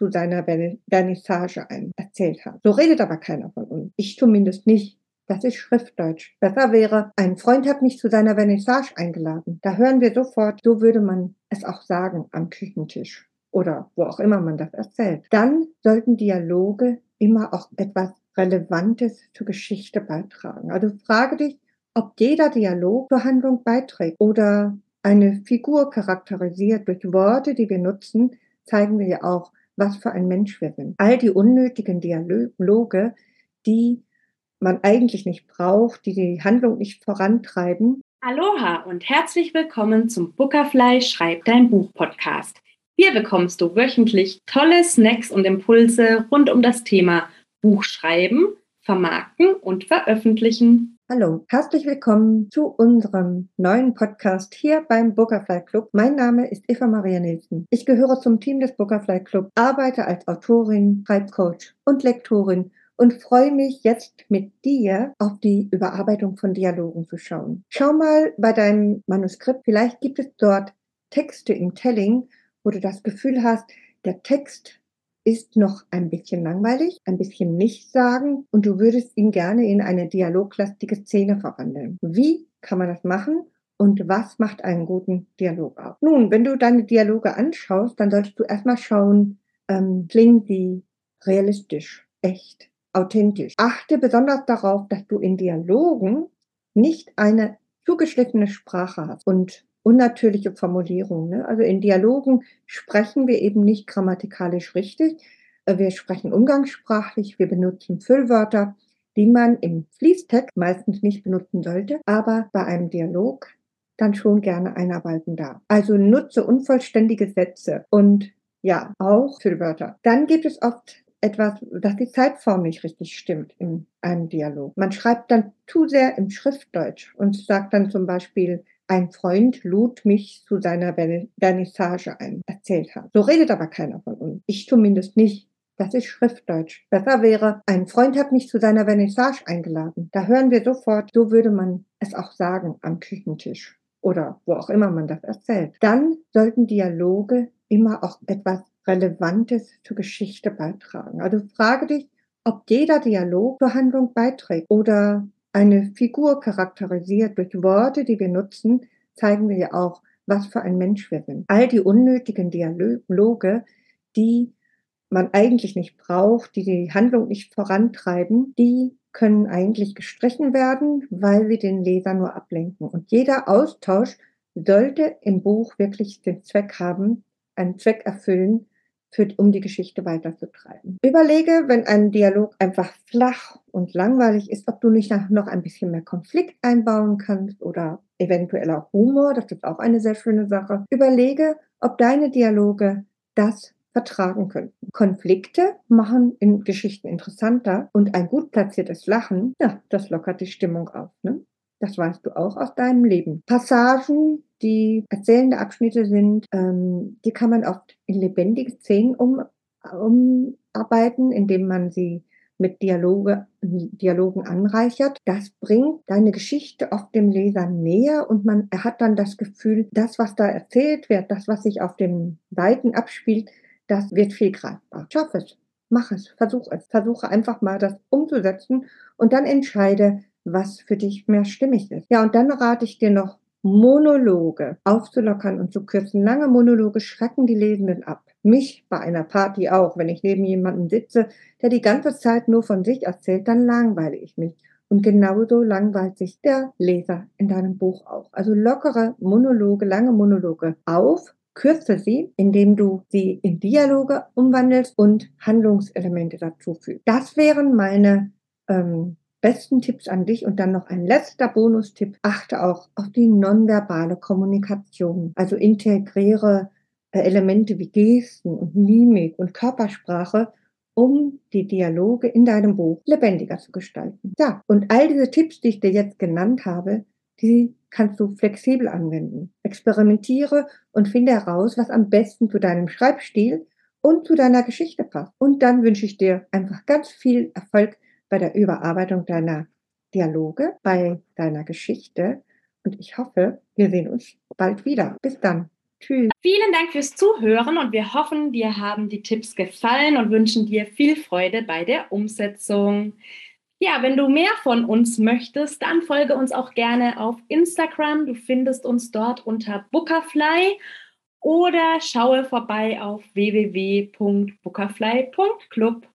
zu seiner Vernissage erzählt hat. So redet aber keiner von uns. Ich zumindest nicht. Das ist Schriftdeutsch. Besser wäre, ein Freund hat mich zu seiner Vernissage eingeladen. Da hören wir sofort, so würde man es auch sagen am Küchentisch oder wo auch immer man das erzählt. Dann sollten Dialoge immer auch etwas Relevantes zur Geschichte beitragen. Also frage dich, ob jeder Dialog zur Handlung beiträgt oder eine Figur charakterisiert durch Worte, die wir nutzen, zeigen wir ja auch, was für ein Mensch wir sind. All die unnötigen Dialoge, die man eigentlich nicht braucht, die die Handlung nicht vorantreiben. Aloha und herzlich willkommen zum Bookerfly Schreib dein Buch Podcast. Hier bekommst du wöchentlich tolle Snacks und Impulse rund um das Thema Buchschreiben, Vermarkten und Veröffentlichen. Hallo, herzlich willkommen zu unserem neuen Podcast hier beim Bookerfly Club. Mein Name ist Eva Maria Nielsen. Ich gehöre zum Team des Bookerfly Club, arbeite als Autorin, Schreibcoach und Lektorin und freue mich jetzt mit dir auf die Überarbeitung von Dialogen zu schauen. Schau mal bei deinem Manuskript, vielleicht gibt es dort Texte im Telling, wo du das Gefühl hast, der Text ist noch ein bisschen langweilig, ein bisschen nichtssagend und du würdest ihn gerne in eine dialoglastige Szene verwandeln. Wie kann man das machen? Und was macht einen guten Dialog aus? Nun, wenn du deine Dialoge anschaust, dann solltest du erstmal schauen, klingen sie realistisch, echt, authentisch. Achte besonders darauf, dass du in Dialogen nicht eine zugeschnittene Sprache hast und unnatürliche Formulierungen. Ne? Also in Dialogen sprechen wir eben nicht grammatikalisch richtig. Wir sprechen umgangssprachlich, wir benutzen Füllwörter, die man im Fließtext meistens nicht benutzen sollte, aber bei einem Dialog dann schon gerne einarbeiten darf. Also nutze unvollständige Sätze und ja, auch Füllwörter. Dann gibt es oft etwas, dass die Zeitform nicht richtig stimmt in einem Dialog. Man schreibt dann zu sehr im Schriftdeutsch und sagt dann zum Beispiel, ein Freund lud mich zu seiner Vernissage erzählt hat. So redet aber keiner von uns. Ich zumindest nicht. Das ist Schriftdeutsch. Besser wäre, ein Freund hat mich zu seiner Vernissage eingeladen. Da hören wir sofort, so würde man es auch sagen am Küchentisch oder wo auch immer man das erzählt. Dann sollten Dialoge immer auch etwas Relevantes zur Geschichte beitragen. Also frage dich, ob jeder Dialog zur Handlung beiträgt oder eine Figur charakterisiert durch Worte, die wir nutzen, zeigen wir ja auch, was für ein Mensch wir sind. All die unnötigen Dialoge, die man eigentlich nicht braucht, die die Handlung nicht vorantreiben, die können eigentlich gestrichen werden, weil sie den Leser nur ablenken. Und jeder Austausch sollte im Buch wirklich den Zweck haben, einen Zweck erfüllen, um die Geschichte weiterzutreiben. Überlege, wenn ein Dialog einfach flach und langweilig ist, ob du nicht noch ein bisschen mehr Konflikt einbauen kannst oder eventuell auch Humor, das ist auch eine sehr schöne Sache. Überlege, ob deine Dialoge das vertragen könnten. Konflikte machen in Geschichten interessanter und ein gut platziertes Lachen, ja, das lockert die Stimmung auf, ne? Das weißt du auch aus deinem Leben. Passagen, die erzählende Abschnitte sind, die kann man oft in lebendige Szenen umarbeiten, indem man sie mit Dialogen anreichert. Das bringt deine Geschichte oft dem Leser näher und er hat dann das Gefühl, das, was da erzählt wird, das, was sich auf den Seiten abspielt, das wird viel greifbar. Schaff es, mach es, versuch es. Versuche einfach mal das umzusetzen und dann entscheide, was für dich mehr stimmig ist. Ja, und dann rate ich dir noch, Monologe aufzulockern und zu kürzen. Lange Monologe schrecken die Lesenden ab. Mich bei einer Party auch. Wenn ich neben jemandem sitze, der die ganze Zeit nur von sich erzählt, dann langweile ich mich. Und genauso langweilt sich der Leser in deinem Buch auch. Also lockere Monologe, lange Monologe auf, kürze sie, indem du sie in Dialoge umwandelst und Handlungselemente dazu fügst. Das wären meine besten Tipps an dich und dann noch ein letzter Bonustipp. Achte auch auf die nonverbale Kommunikation. Also integriere Elemente wie Gesten und Mimik und Körpersprache, um die Dialoge in deinem Buch lebendiger zu gestalten. Ja, und all diese Tipps, die ich dir jetzt genannt habe, die kannst du flexibel anwenden. Experimentiere und finde heraus, was am besten zu deinem Schreibstil und zu deiner Geschichte passt. Und dann wünsche ich dir einfach ganz viel Erfolg bei der Überarbeitung deiner Dialoge, bei deiner Geschichte. Und ich hoffe, wir sehen uns bald wieder. Bis dann. Tschüss. Vielen Dank fürs Zuhören und wir hoffen, dir haben die Tipps gefallen und wünschen dir viel Freude bei der Umsetzung. Ja, wenn du mehr von uns möchtest, dann folge uns auch gerne auf Instagram. Du findest uns dort unter Bookerfly oder schaue vorbei auf www.bookerfly.club.